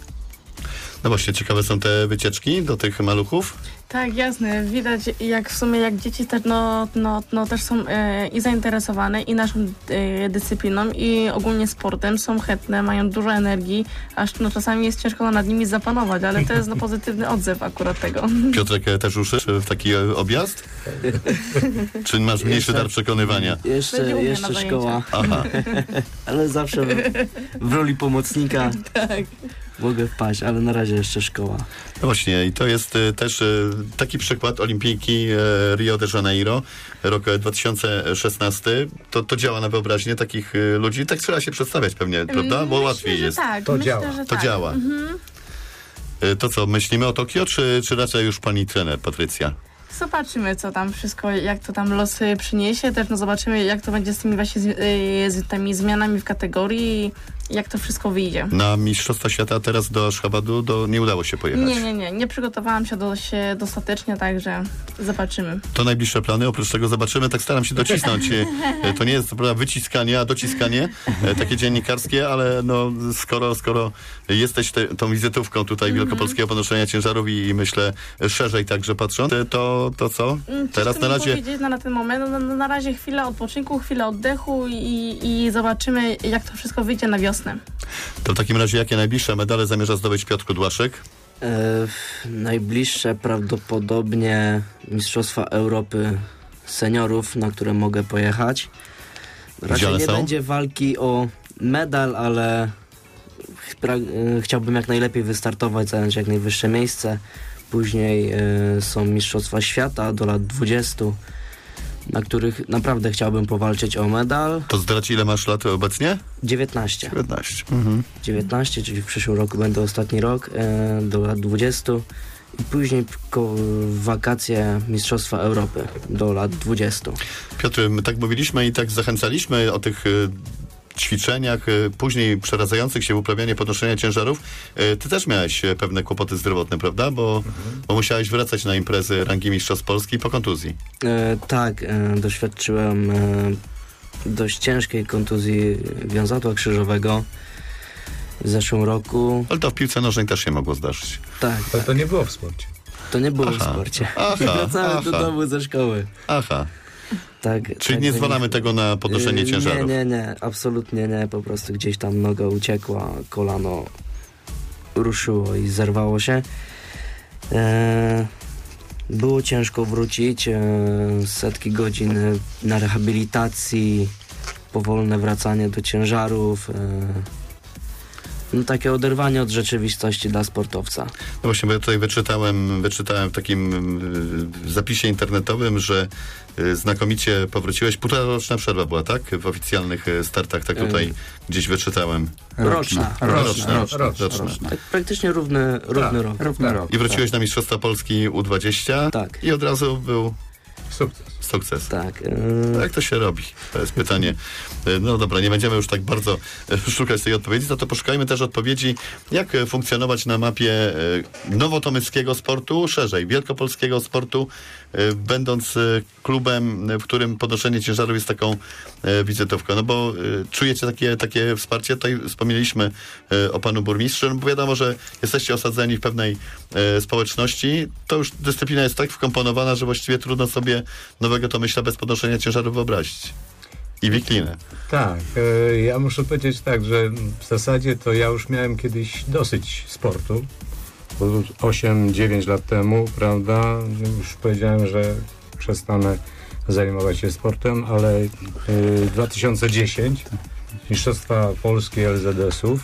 No właśnie, ciekawe są te wycieczki do tych maluchów. Tak, jasne. Widać, jak w sumie jak dzieci też, no, no, no, też są e, i zainteresowane i naszą e, dyscypliną i ogólnie sportem, są chętne, mają dużo energii, aż no, czasami jest ciężko nad nimi zapanować, ale to jest no, pozytywny odzew akurat tego. Piotrek, e, też ruszysz w taki e, objazd? Czy masz mniejszy Jeszcze- dar przekonywania? Jeszcze, Będzie u mnie na jeszcze zajęciach. szkoła, Aha. ale zawsze w, w roli pomocnika Tak. mogę wpaść, ale na razie jeszcze szkoła. No właśnie, i to jest e, też e, taki przykład olimpijki e, Rio de Janeiro, rok e, dwa tysiące szesnasty. To, to działa na wyobraźnię takich e, ludzi. Tak trzeba się przedstawiać pewnie, prawda? Bo Myślę, łatwiej że jest. Tak, To myślę, działa. Że To tak. działa. E, To co, myślimy o Tokio, czy, czy raczej już pani trener, Patrycja? Zobaczymy, co tam wszystko, jak to tam los y, przyniesie. Też no, zobaczymy, jak to będzie z tymi właśnie z, y, z tymi zmianami w kategorii, jak to wszystko wyjdzie. Na Mistrzostwa Świata teraz do Aszchabadu do, nie udało się pojechać. Nie, nie, nie. Nie przygotowałam się, do, się dostatecznie, także zobaczymy. To najbliższe plany, oprócz tego zobaczymy, tak staram się docisnąć. E, To nie jest co prawda wyciskanie, a dociskanie, e, takie dziennikarskie, ale no skoro, skoro jesteś te, tą wizytówką tutaj Wielkopolskiego Podnoszenia Ciężarów i, i myślę szerzej także patrząc, e, to, to co? Mm, Teraz ciężko na mi razie powiedzieć na, na ten moment. No, no, na razie chwilę odpoczynku, chwilę oddechu i, i zobaczymy, jak to wszystko wyjdzie na wiosnę. to w takim razie jakie najbliższe medale zamierza zdobyć Piotr Kudłaszyk? E, najbliższe prawdopodobnie Mistrzostwa Europy Seniorów, na które mogę pojechać. Raczej one nie są? będzie walki o medal, ale pra- e, chciałbym jak najlepiej wystartować, zająć jak najwyższe miejsce. Później e, są Mistrzostwa Świata do lat dwudziestu, na których naprawdę chciałbym powalczyć o medal. To zdradź, ile masz lat obecnie? dziewiętnaście. dziewiętnaście. Mhm. dziewiętnaście, czyli w przyszłym roku będę ostatni rok, e, do lat dwudziestu i później ko- w wakacje Mistrzostwa Europy do lat dwudziestu. Piotr, my tak mówiliśmy i tak zachęcaliśmy o tych y, ćwiczeniach, y, później przeradzających się w uprawianie podnoszenia ciężarów. Y, ty też miałeś y, pewne kłopoty zdrowotne, prawda? Bo, Mhm. bo musiałeś wracać na imprezy rangi Mistrzostw Polski po kontuzji. E, tak, e, doświadczyłem e, dość ciężkiej kontuzji wiązadła krzyżowego w zeszłym roku. Ale to w piłce nożnej też się mogło zdarzyć. Tak, To, tak. to nie było w sporcie. To nie było Aha. w sporcie. Aha, Wracałem do aha. domu ze szkoły. Aha, Tak, czyli tak nie wynik- zwalamy tego na podnoszenie Yy, ciężarów. Nie, nie, nie, absolutnie nie. Po prostu gdzieś tam noga uciekła, kolano ruszyło i zerwało się. Eee, Było ciężko wrócić, e, setki godzin na rehabilitacji, powolne wracanie do ciężarów, e, no takie oderwanie od rzeczywistości dla sportowca. No właśnie, bo ja tutaj wyczytałem, wyczytałem w takim y, zapisie internetowym, że y, znakomicie powróciłeś. Półtora roczna przerwa była, tak? W oficjalnych y, startach, tak tutaj Y. gdzieś wyczytałem. Roczna. Roczna, roczna, roczna. roczna. Tak, praktycznie równy, równy rok. Równy rok. I wróciłeś na Mistrzostwa Polski U dwadzieścia Tak. i od razu był Sukces. sukces. Tak. e, Jak to się robi? To jest pytanie. No dobra, nie będziemy już tak bardzo e, szukać tej odpowiedzi, za to poszukajmy też odpowiedzi, jak e, funkcjonować na mapie e, nowotomyskiego sportu, szerzej, wielkopolskiego sportu, e, będąc e, klubem, e, w którym podnoszenie ciężarów jest taką e, wizytówką. No bo e, czujecie takie, takie wsparcie? Tutaj wspomnieliśmy e, o panu burmistrzu, no bo wiadomo, że jesteście osadzeni w pewnej e, społeczności. To już dyscyplina jest tak wkomponowana, że właściwie trudno sobie nowego to myślę bez podnoszenia ciężarów wyobrazić. I wiklinę. Tak, e, ja muszę powiedzieć tak, że w zasadzie to ja już miałem kiedyś dosyć sportu. Bo osiem dziewięć lat temu, prawda, już powiedziałem, że przestanę zajmować się sportem, ale e, dwa tysiące dziesiąty Mistrzostwa Polskie L Z S-ów,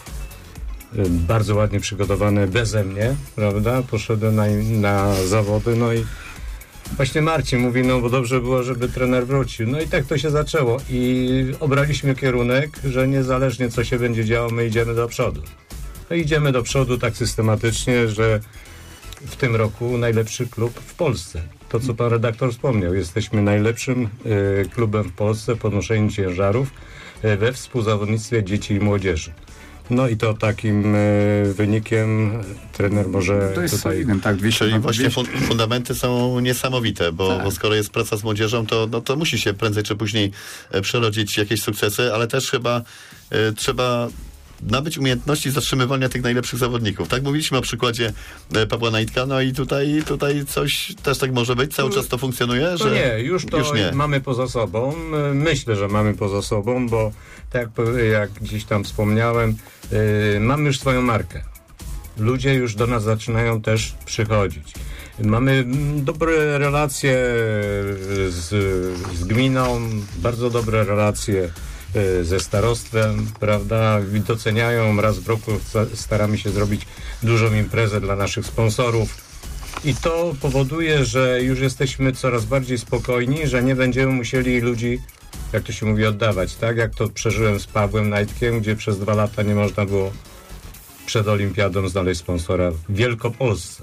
e, bardzo ładnie przygotowane beze mnie, prawda, poszedłem na, na zawody, no i właśnie Marcin mówi, no bo dobrze było, żeby trener wrócił. No i tak to się zaczęło. I obraliśmy kierunek, że niezależnie co się będzie działo, my idziemy do przodu. No idziemy do przodu tak systematycznie, że w tym roku najlepszy klub w Polsce. To, co pan redaktor wspomniał. Jesteśmy najlepszym y, klubem w Polsce w podnoszeniu ciężarów y, we współzawodnictwie dzieci i młodzieży. No i to takim y, wynikiem trener może To jest tutaj... solidnym, tak. dwieście, Czyli no, właśnie dwieście fun- fundamenty są niesamowite, bo, Tak. bo skoro jest praca z młodzieżą, to, no, to musi się prędzej czy później e, przerodzić jakieś sukcesy, ale też chyba e, trzeba nabyć umiejętności zatrzymywania tych najlepszych zawodników. Tak mówiliśmy o przykładzie e, Pawła Najtka, no i tutaj, tutaj coś też tak może być. Cały czas to funkcjonuje? To że nie, już to już nie. mamy poza sobą. Myślę, że mamy poza sobą, bo tak jak powie- jak gdzieś tam wspomniałem, yy, mamy już swoją markę. Ludzie już do nas zaczynają też przychodzić. Mamy mm, dobre relacje z, z gminą, bardzo dobre relacje y, ze starostwem, prawda? Doceniają, raz w roku sta- staramy się zrobić dużą imprezę dla naszych sponsorów. I to powoduje, że już jesteśmy coraz bardziej spokojni, że nie będziemy musieli ludzi, jak to się mówi, oddawać, tak? Jak to przeżyłem z Pawłem Najtkiem, gdzie przez dwa lata nie można było przed olimpiadą znaleźć sponsora w Wielkopolsce.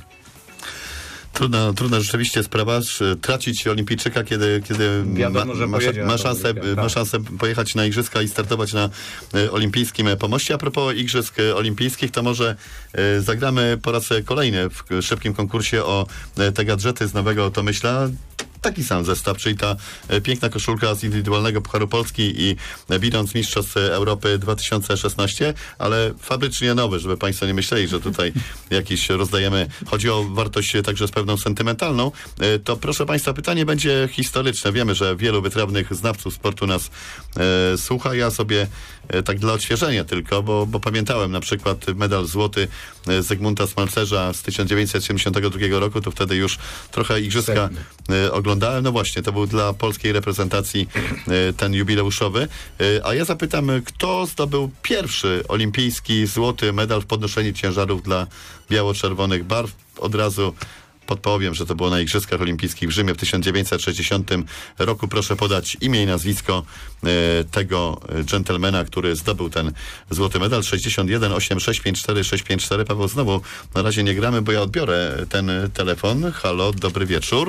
Trudna, trudna rzeczywiście sprawa, czy tracić olimpijczyka, kiedy, kiedy Wiadomo, że ma, pojedzie na ma, tą szansę, olimpiadę, ma tak. szansę pojechać na igrzyska i startować na e, olimpijskim pomoście. A propos igrzysk e, olimpijskich, to może e, zagramy po raz kolejny w k- szybkim konkursie o e, te gadżety z nowego to myśla. Taki sam zestaw, czyli ta e, piękna koszulka z indywidualnego Pucharu Polski i e, bidon z Mistrzostw Europy dwa tysiące szesnaście, ale fabrycznie nowy, żeby państwo nie myśleli, że tutaj jakiś rozdajemy. Chodzi o wartość e, także z pewną sentymentalną. E, to proszę państwa, pytanie będzie historyczne. Wiemy, że wielu wytrawnych znawców sportu nas e, słucha. Ja sobie e, tak dla odświeżenia tylko, bo, bo pamiętałem na przykład medal złoty e, Zygmunta Smalcerza z tysiąc dziewięćset siedemdziesiątego drugiego roku, to wtedy już trochę igrzyska e, oglądałem. No właśnie, to był dla polskiej reprezentacji e, ten jubileuszowy. E, a ja zapytam, kto zdobył pierwszy olimpijski złoty medal w podnoszeniu ciężarów dla biało-czerwonych barw? Od razu podpowiem, że to było na Igrzyskach Olimpijskich w Rzymie w tysiąc dziewięćset sześćdziesiątym roku. Proszę podać imię i nazwisko e, tego dżentelmena, który zdobył ten złoty medal. sześćdziesiąt jeden osiemdziesiąt sześć pięćdziesiąt cztery sześćset pięćdziesiąt cztery. Paweł, znowu na razie nie gramy, bo ja odbiorę ten telefon. Halo, dobry wieczór.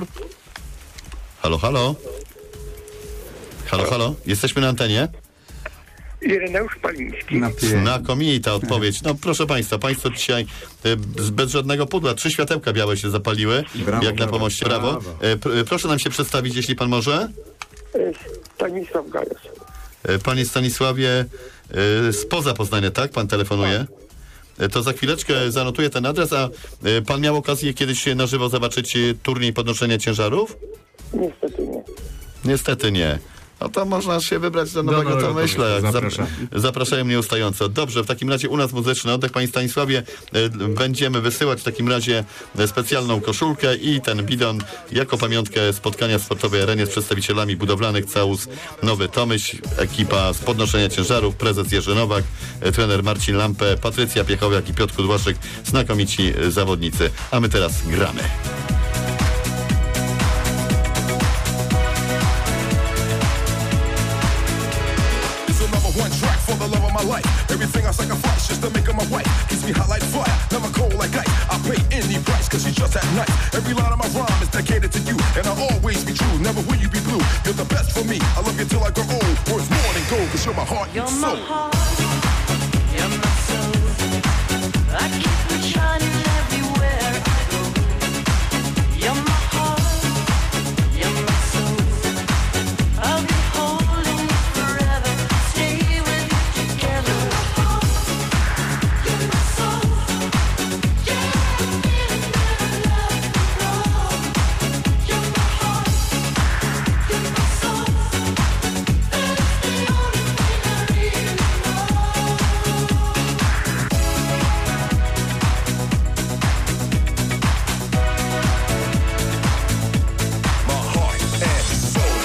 Halo, halo. Halo, halo. Jesteśmy na antenie. Ireneusz Paliński. na pie... Znakomita odpowiedź. No proszę państwa, państwo dzisiaj y, bez żadnego pudła. Trzy światełka białe się zapaliły, Brawo, jak na brawo, pomoście. Brawo. brawo. Y, pr- proszę nam się przedstawić, jeśli pan może. E, Stanisław Gajos. Y, Panie Stanisławie, y, spoza Poznania, tak? Pan telefonuje? Y, To za chwileczkę zanotuję ten adres, a y, pan miał okazję kiedyś na żywo zobaczyć y, turniej podnoszenia ciężarów? Niestety nie. Niestety nie. No to można się wybrać do nowego, nowego to myślę. Tomyśla, Zap- zapraszamy. Zapraszają nieustająco. Dobrze, w takim razie u nas muzyczny oddech. Panie Stanisławie, e, będziemy wysyłać w takim razie e, specjalną koszulkę i ten bidon jako pamiątkę spotkania w sportowej arenie z przedstawicielami budowlanych Caus Nowy Tomyśl, ekipa z podnoszenia ciężarów, prezes Jerzy Nowak, e, trener Marcin Lampę, Patrycja Piechowiak i Piotr Kudłaszek, znakomici e, zawodnicy. A my teraz gramy. One track for the love of my life. Everything I sacrifice just to make her my wife. Keeps me hot like fire, never cold like ice. I pay any price cause she's just that nice. Every line of my rhyme is dedicated to you, and I'll always be true. Never will you be blue. You're the best for me. I love you till I grow old. Worth more than gold cause you're my heart and soul. You're my heart, you're my soul. I keep it shining everywhere I go. You're my heart, you're my soul. I'll be holding you forever. Stay with you together. You're my soul. Yeah, I'm feeling that I love you, Lord. You're my heart, you're my soul. That's the only thing I really know. My heart and soul.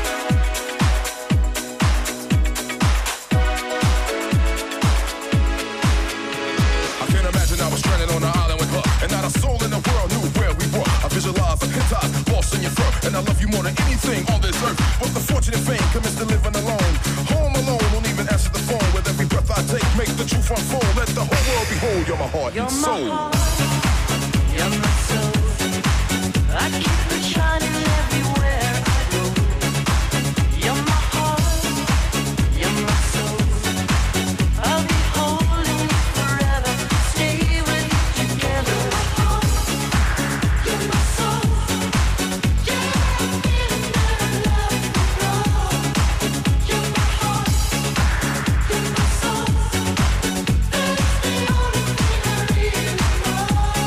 I can't imagine I was stranded on an island with her, and not a soul in the world knew where we were. I visualize a hypnotized, lost in your fur, and I love you more than anything on this earth. But the fortune and fame commits to living alone. Home alone, won't even answer the phone. With every breath I take, make the truth unfold. Let the whole world behold. You're my heart You're and my soul. heart, you're my soul. I keep it shining everywhere I go. You're my heart, you're my soul. I'll be holding you forever. Stay with you together. You're my soul. Yeah, I'm feeling that I love you, Lord. You're my heart, you're my soul. That's the only thing I really know.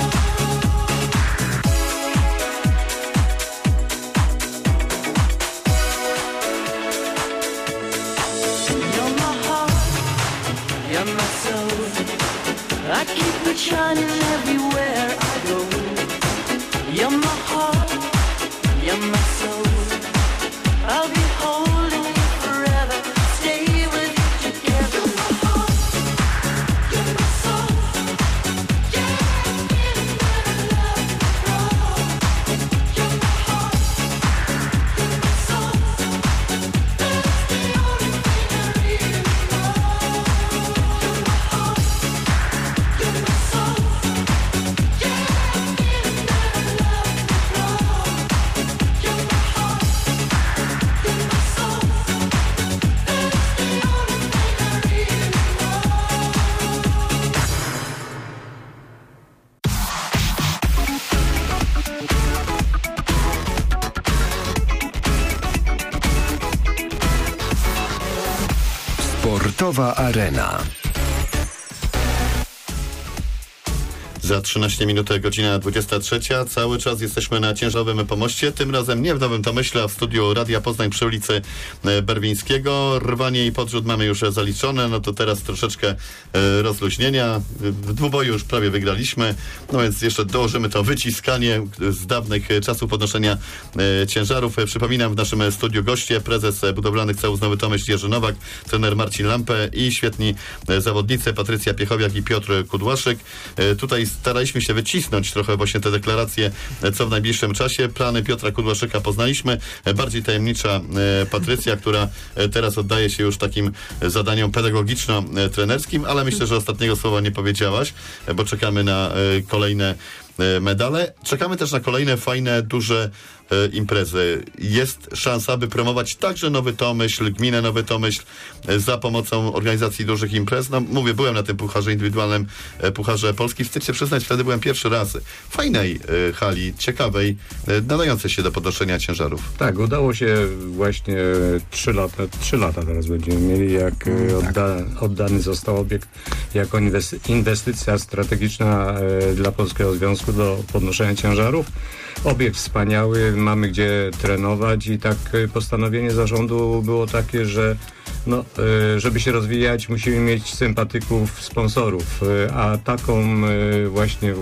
You're my heart, you're my soul. I keep it shining everywhere I go. You're my heart, you're my soul. I'll be holding you forever. Stay with you together. You're my heart, you're my soul. Yeah, I'm feeling that I love you, Lord. You're my heart, you're my soul. That's the only thing I really know. You're my heart, you're my soul. Yeah, I'm feeling that I love you, Lord. You're my heart, you're my soul. That's the only thing I really know. Sportowa Arena. Za trzynaście minut, godzina dwudziesta trzecia. Cały czas jesteśmy na ciężarowym pomoście. Tym razem nie w Nowym Tomyśle, a w studiu Radia Poznań przy ulicy e, Berwińskiego. Rwanie i podrzut mamy już zaliczone. No to teraz troszeczkę e, rozluźnienia. W dwuboju już prawie wygraliśmy. No więc jeszcze dołożymy to wyciskanie z dawnych czasów podnoszenia e, ciężarów. E, przypominam, w naszym studiu goście, prezes budowlanych Caus Nowy Tomyśl Jerzy Nowak, trener Marcin Lampę i świetni e, zawodnicy Patrycja Piechowiak i Piotr Kudłaszek. E, tutaj staraliśmy się wycisnąć trochę właśnie te deklaracje, co w najbliższym czasie. Plany Piotra Kudłaszyka poznaliśmy. Bardziej tajemnicza e, Patrycja, która e, teraz oddaje się już takim zadaniom pedagogiczno-trenerskim, ale myślę, że ostatniego słowa nie powiedziałaś, e, bo czekamy na e, kolejne e, medale. Czekamy też na kolejne fajne, duże e, imprezy. Jest szansa, by promować także Nowy Tomyśl, gminę Nowy Tomyśl e, za pomocą organizacji dużych imprez. No mówię, byłem na tym pucharze indywidualnym, e, Pucharze Polski. Wstyd się przyznać, wtedy byłem pierwszy raz w fajnej e, hali, ciekawej, e, nadającej się do podnoszenia ciężarów. Tak, udało się właśnie trzy lata, trzy lata teraz będziemy mieli, jak e, odda, oddany został obiekt jako inwes- inwestycja strategiczna e, dla Polskiego Związku Śląsku do podnoszenia ciężarów. Obiekt wspaniały, mamy gdzie trenować i tak postanowienie zarządu było takie, że no, żeby się rozwijać, musimy mieć sympatyków, sponsorów, a taką właśnie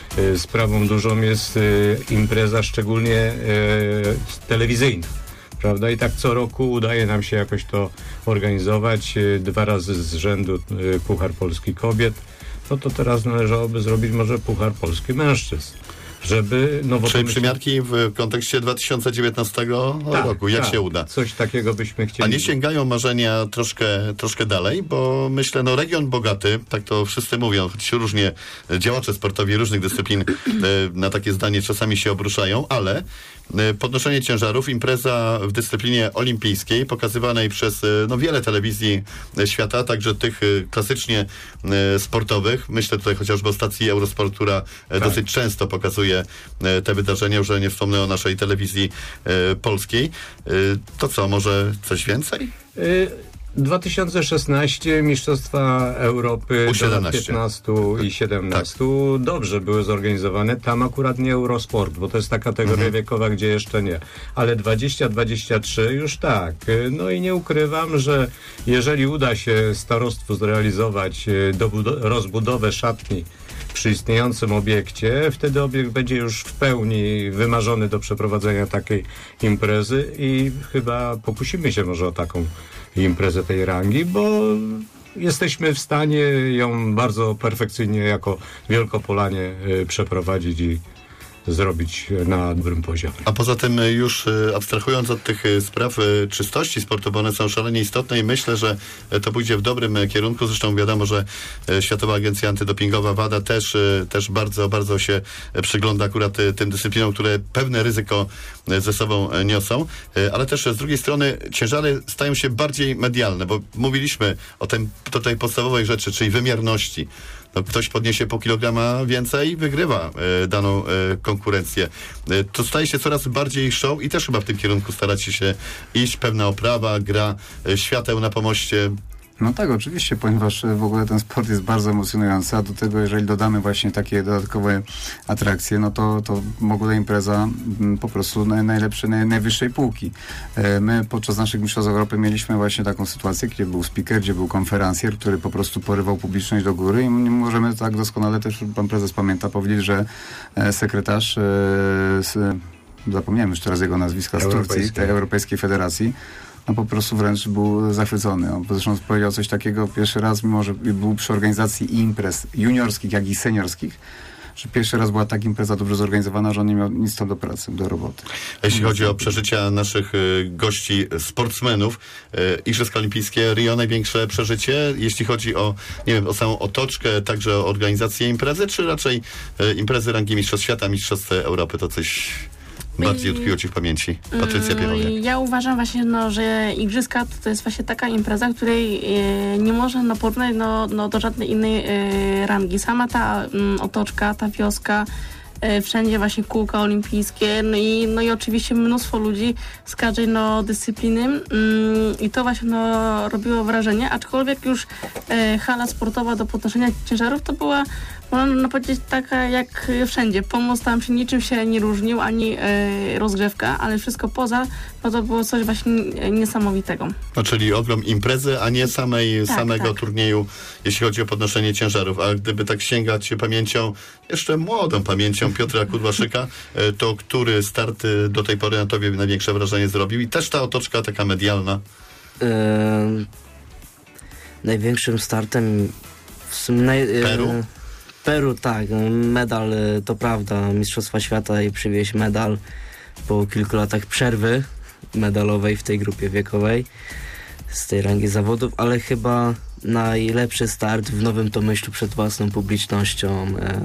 sprawą dużą jest impreza, szczególnie telewizyjna. Prawda? I tak co roku udaje nam się jakoś to organizować. Dwa razy z rzędu Puchar Polski Kobiet. No to teraz należałoby zrobić może Puchar Polski Mężczyzn. Żeby nowo Czyli przymiarki w kontekście dwa tysiące dziewiętnałego tak, roku. Jak tak, się uda? Coś takiego byśmy chcieli. A nie sięgają marzenia troszkę, troszkę dalej? Bo myślę, no region bogaty, tak to wszyscy mówią, choć różnie działacze sportowi różnych dyscyplin na takie zdanie czasami się obruszają, ale podnoszenie ciężarów, impreza w dyscyplinie olimpijskiej, pokazywanej przez no, wiele telewizji świata, także tych klasycznie sportowych. Myślę tutaj chociażby o stacji Eurosport, która tak. dosyć często pokazuje te wydarzenia, już nie wspomnę o naszej telewizji polskiej. To co, może coś więcej? Y- dwa tysiące szesnaście Mistrzostwa Europy U siedemnaście. Do lat piętnastu i siedemnastu tak. dobrze były zorganizowane. Tam akurat nie Eurosport, bo to jest ta kategoria mhm. wiekowa, gdzie jeszcze nie. Ale dwadzieścia dwadzieścia trzy już tak. No i nie ukrywam, że jeżeli uda się starostwu zrealizować dobudo- rozbudowę szatni przy istniejącym obiekcie, wtedy obiekt będzie już w pełni wymarzony do przeprowadzenia takiej imprezy i chyba pokusimy się może o taką imprezę tej rangi, bo jesteśmy w stanie ją bardzo perfekcyjnie jako Wielkopolanie przeprowadzić i zrobić na dobrym poziomie. A poza tym już abstrahując od tych spraw czystości sportu, bo one są szalenie istotne i myślę, że to pójdzie w dobrym kierunku. Zresztą wiadomo, że Światowa Agencja Antydopingowa WADA też, też bardzo, bardzo się przygląda akurat tym dyscyplinom, które pewne ryzyko ze sobą niosą, ale też z drugiej strony ciężary stają się bardziej medialne, bo mówiliśmy o tej, o tej podstawowej rzeczy, czyli wymiarności. No, ktoś podniesie po kilograma więcej, wygrywa e, daną e, konkurencję. E, to staje się coraz bardziej show i też chyba w tym kierunku staracie się iść. Pewna oprawa, gra, e, świateł na pomoście. No tak, oczywiście, ponieważ w ogóle ten sport jest bardzo emocjonujący, a do tego jeżeli dodamy właśnie takie dodatkowe atrakcje, no to, to w ogóle impreza m, po prostu naj, najlepszej, naj, najwyższej półki. E, my podczas naszych Mistrzostw Europy mieliśmy właśnie taką sytuację, gdzie był speaker, gdzie był konferencjer, który po prostu porywał publiczność do góry i możemy tak doskonale też, pan prezes pamięta, powiedzieć, że e, sekretarz e, z, zapomniałem już teraz jego nazwiska, z Turcji, tej Europejskiej Federacji, no po prostu wręcz był zachwycony. On zresztą powiedział coś takiego pierwszy raz, mimo że był przy organizacji imprez juniorskich, jak i seniorskich, że pierwszy raz była tak impreza dobrze zorganizowana, że on nie miał nic tam do pracy, do roboty. A jeśli chodzi o przeżycia naszych y, gości, sportsmenów, y, Igrzyska Olimpijskie, Rio największe przeżycie, jeśli chodzi o, nie wiem, o samą otoczkę, także o organizację imprezy, czy raczej y, imprezy rangi Mistrzostw Świata, Mistrzostw Europy, to coś bardziej utkwiło ci w pamięci? Patrycja Pierowiak. Ja uważam właśnie, no, że Igrzyska to, to jest właśnie taka impreza, której e, nie można no, porównać no, no, do żadnej innej e, rangi. Sama ta m, otoczka, ta wioska, e, wszędzie właśnie kółka olimpijskie, no i, no i oczywiście mnóstwo ludzi z każdej no, dyscypliny mm, i to właśnie no, robiło wrażenie, aczkolwiek już e, hala sportowa do podnoszenia ciężarów to była, można powiedzieć, taka jak wszędzie. Pomost tam się niczym się nie różnił, ani e, rozgrzewka, ale wszystko poza, no to było coś właśnie niesamowitego. No, czyli ogrom imprezy, a nie samej, tak, samego tak. turnieju, jeśli chodzi o podnoszenie ciężarów. A gdyby tak sięgać pamięcią, jeszcze młodą pamięcią Piotra Kudłaszyka, e, to który start do tej pory na tobie największe wrażenie zrobił? I też ta otoczka taka medialna. E, największym startem w sumie... Naj, e, Peru? Peru, tak. Medal, to prawda, Mistrzostwa Świata i przywieźć medal po kilku latach przerwy medalowej w tej grupie wiekowej z tej rangi zawodów, ale chyba najlepszy start w Nowym Tomyślu przed własną publicznością. E,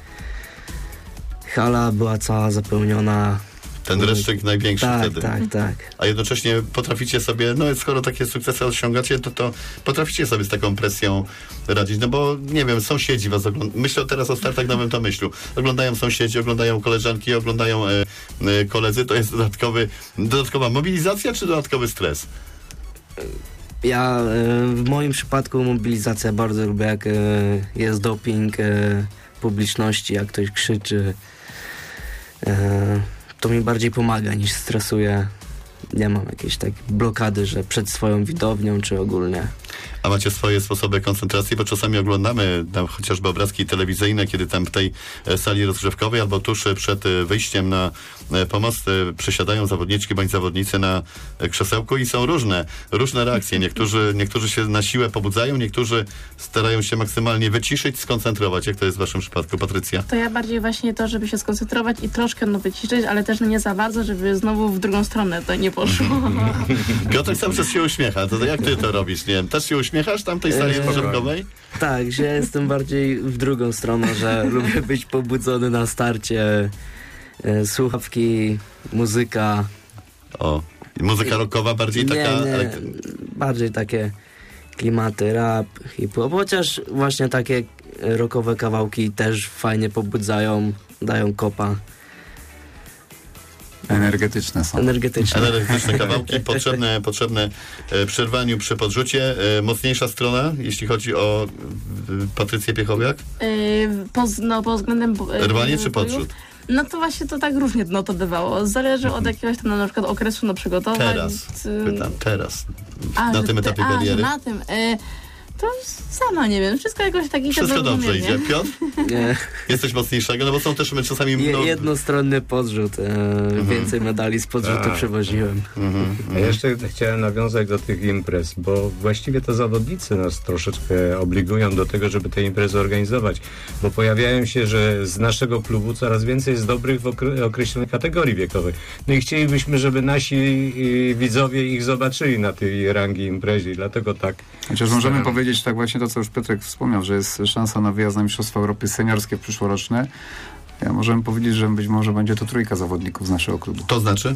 hala była cała zapełniona. Ten dreszczyk największy tak, wtedy. Tak, tak. A jednocześnie potraficie sobie, no skoro takie sukcesy osiągacie, to, to potraficie sobie z taką presją radzić, no bo nie wiem, sąsiedzi was oglądają. Myślę teraz o startach w Nowym Tomyślu. Oglądają sąsiedzi, oglądają koleżanki, oglądają e, e, koledzy. To jest dodatkowy, dodatkowa mobilizacja czy dodatkowy stres? Ja e, w moim przypadku mobilizacja bardzo lubię, jak e, jest doping, e, publiczności, jak ktoś krzyczy. E, to mi bardziej pomaga niż stresuje. Nie mam jakiejś tak blokady, że przed swoją widownią czy ogólnie. A macie swoje sposoby koncentracji, bo czasami oglądamy tam chociażby obrazki telewizyjne, kiedy tam w tej e, sali rozgrzewkowej albo tuż przed e, wyjściem na e, pomost e, przesiadają zawodniczki bądź zawodnicy na e, krzesełku i są różne, różne reakcje. Niektórzy, niektórzy się na siłę pobudzają, niektórzy starają się maksymalnie wyciszyć, skoncentrować. Jak to jest w waszym przypadku, Patrycja? To ja bardziej właśnie to, żeby się skoncentrować i troszkę no wyciszyć, ale też no nie za bardzo, żeby znowu w drugą stronę to nie poszło. Piotrek cały czas się uśmiecha. To jak ty to robisz? Nie wiem, też się uśmiechasz tam w tej sali rozgrzewkowej? Tak, że ja jestem bardziej w drugą stronę, że lubię być pobudzony na starcie. E, słuchawki, muzyka. O, i muzyka rockowa bardziej taka... Nie, nie, ale... bardziej takie klimaty, rap, hip-hop, chociaż właśnie takie rockowe kawałki też fajnie pobudzają, dają kopa. Energetyczne są. Energetyczne. Energetyczne kawałki, potrzebne, potrzebne e, przy rwaniu, przy podrzucie. E, mocniejsza strona, jeśli chodzi o e, Patrycję Piechowiak? Yy, pod, no, pod względem... Yy, Rwanie czy bojów. podrzut? No to właśnie to tak różnie no, to bywało. Zależy od jakiegoś tam na przykład okresu no, przygotowań. Teraz, Yy, pytam, teraz. a, na że tym ty- etapie a, że kariery. na tym. Yy, to sama nie wiem. Wszystko jakoś tak idzie Wszystko dobrze równomiernie. idzie. Piotr? Nie. Jesteś mocniejszego? No bo są też my czasami... Je, No, jednostronny podrzut. E, Mhm. Więcej medali z podrzutu Tak. przywoziłem. mhm, A jeszcze chciałem nawiązać do tych imprez, bo właściwie to zawodnicy nas troszeczkę obligują do tego, żeby te imprezy organizować, bo pojawiają się, że z naszego klubu coraz więcej jest dobrych w okre- określonej kategorii wiekowej. No i chcielibyśmy, żeby nasi y, widzowie ich zobaczyli na tej rangi imprezie, dlatego tak. Chociaż możemy staram- powiedzieć tak właśnie to, co już Piotrek wspomniał, że jest szansa na wyjazd na Mistrzostwa Europy seniorskie przyszłoroczne. Ja możemy powiedzieć, że być może będzie to trójka zawodników z naszego klubu. To znaczy?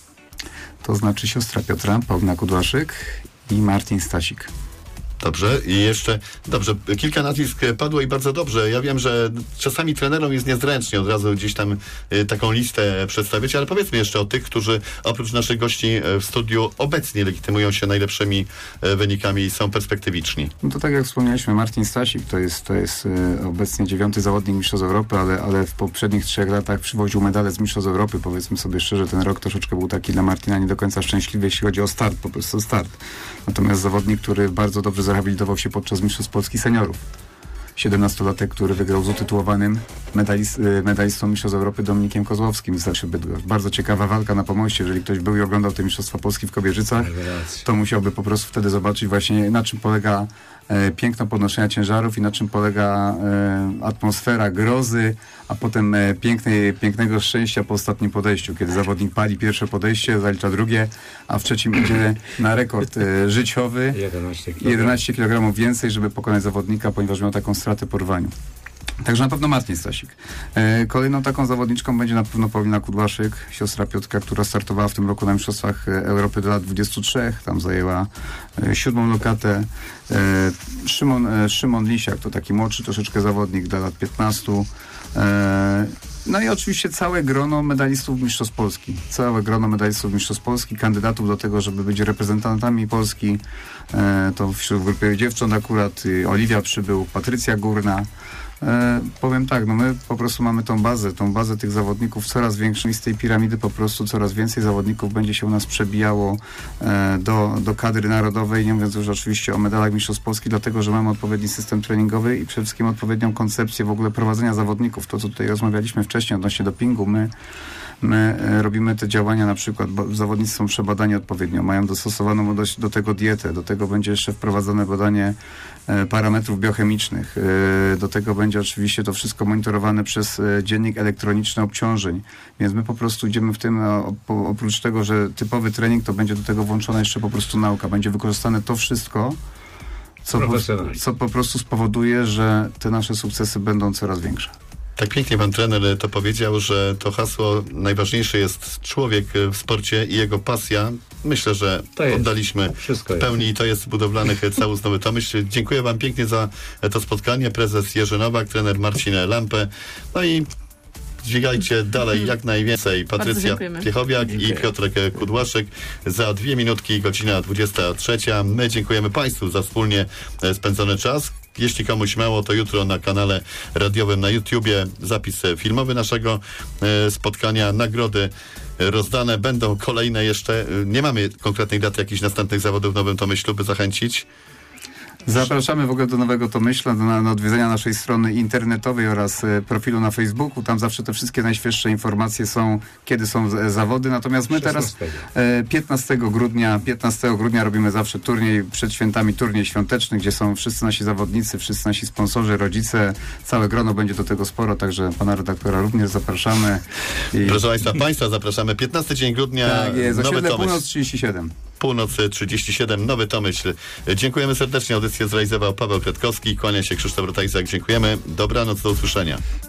To znaczy siostra Piotra, Paulina Kudłaszyk i Martin Stasik. Dobrze. I jeszcze, dobrze, kilka nazwisk padło i bardzo dobrze. Ja wiem, że czasami trenerom jest niezręcznie od razu gdzieś tam y, taką listę przedstawiać, ale powiedzmy jeszcze o tych, którzy oprócz naszych gości y, w studiu obecnie legitymują się najlepszymi y, wynikami i są perspektywiczni. No to tak jak wspomnieliśmy, Martin Stasik to jest, to jest e, obecnie dziewiąty zawodnik Mistrzostw Europy, ale, ale w poprzednich trzech latach przywoził medale z Mistrzostw Europy. Powiedzmy sobie szczerze, ten rok troszeczkę był taki dla Martina nie do końca szczęśliwy, jeśli chodzi o start, po prostu start. Natomiast zawodnik, który bardzo dobrze zrehabilitował się podczas Mistrzostw Polski seniorów. siedemnastolatek, który wygrał z utytułowanym medalist, medalistą Mistrzostw Europy Dominikiem Kozłowskim z Zaszy Bydgoszcz. Bardzo ciekawa walka na pomoście. Jeżeli ktoś był i oglądał te Mistrzostwa Polski w Kobierzycach, to musiałby po prostu wtedy zobaczyć właśnie, na czym polega e, piękno podnoszenia ciężarów i na czym polega e, atmosfera grozy, a potem e, pięknej, pięknego szczęścia po ostatnim podejściu, kiedy zawodnik pali pierwsze podejście, zalicza drugie, a w trzecim idzie na rekord e, życiowy. jedenaście kilogramów. jedenaście kilogramów więcej, żeby pokonać zawodnika, ponieważ miał taką stratę po rwaniu. Także na pewno Martin Stasik. E, kolejną taką zawodniczką będzie na pewno Paulina Kudłaszyk, siostra Piotrka, która startowała w tym roku na Mistrzostwach Europy do lat dwudziestu trzech. Tam zajęła e, siódmą lokatę. E, Szymon, e, Szymon Lisiak to taki młodszy troszeczkę zawodnik do lat piętnastu. E, no i oczywiście całe grono medalistów Mistrzostw Polski. Całe grono medalistów Mistrzostw Polski, kandydatów do tego, żeby być reprezentantami Polski. E, to wśród grupy dziewcząt akurat y, Oliwia przybył, Patrycja Górna. E, powiem tak, no my po prostu mamy tą bazę, tą bazę tych zawodników coraz większą i z tej piramidy po prostu coraz więcej zawodników będzie się u nas przebijało e, do, do kadry narodowej, nie mówiąc już oczywiście o medalach Mistrzostw Polski, dlatego, że mamy odpowiedni system treningowy i przede wszystkim odpowiednią koncepcję w ogóle prowadzenia zawodników. To, co tutaj rozmawialiśmy wcześniej odnośnie dopingu, my My e, robimy te działania, na przykład bo, zawodnicy są przebadani odpowiednio, mają dostosowaną do, do tego dietę, do tego będzie jeszcze wprowadzone badanie e, parametrów biochemicznych, e, do tego będzie oczywiście to wszystko monitorowane przez e, dziennik elektroniczny obciążeń, więc my po prostu idziemy w tym, no, po, oprócz tego, że typowy trening, to będzie do tego włączona jeszcze po prostu nauka, będzie wykorzystane to wszystko, co po, co po prostu spowoduje, że te nasze sukcesy będą coraz większe. Tak pięknie pan trener to powiedział, że to hasło najważniejsze jest człowiek w sporcie i jego pasja. Myślę, że To jest. oddaliśmy Wszystko w jest. pełni i to jest budowlanych całus Nowy Tomyśl. Dziękuję wam pięknie za to spotkanie. Prezes Jerzy Nowak, trener Marcin Lampę. No i dźwigajcie dalej jak najwięcej. Patrycja dziękujemy. Piechowiak Dziękuję. i Piotrek Kudłaszyk. Za dwie minutki, godzina dwudziesta trzecia. My dziękujemy państwu za wspólnie spędzony czas. Jeśli komuś mało, to jutro na kanale radiowym na YouTubie zapis filmowy naszego e, spotkania. Nagrody rozdane będą kolejne jeszcze. Nie mamy konkretnej daty jakichś następnych zawodów w Nowym Tomyślu, by zachęcić. Zapraszamy w ogóle do Nowego Tomyśla, do, na, na odwiedzenia naszej strony internetowej oraz e, profilu na Facebooku. Tam zawsze te wszystkie najświeższe informacje są, kiedy są z, zawody. Natomiast my teraz e, piętnastego grudnia robimy zawsze turniej przed świętami, turniej świąteczny, gdzie są wszyscy nasi zawodnicy, wszyscy nasi sponsorzy, rodzice. Całe grono będzie do tego sporo, także pana redaktora również zapraszamy. I... Proszę Państwa, Państwa zapraszamy. piętnasty dzień grudnia. Tak jest, Nowy osiedle Tomyśl. Północ trzydzieści siedem. Północ trzydzieści siedem, Nowy Tomyśl. Dziękujemy serdecznie. Audycję zrealizował Paweł Kwiatkowski. Kłania się Krzysztof Rotajzak. Dziękujemy. Dobranoc, do usłyszenia.